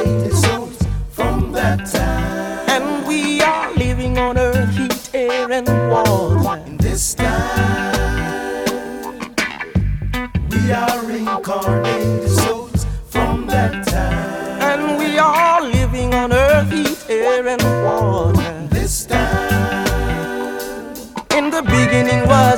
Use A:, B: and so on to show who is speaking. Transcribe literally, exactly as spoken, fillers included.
A: reincarnated souls from that time.
B: And we are living on earth, heat, air, and water.
A: In this time, we are reincarnated souls from that time.
B: And we are living on earth, heat, air, and water.
A: This time,
B: In the beginning was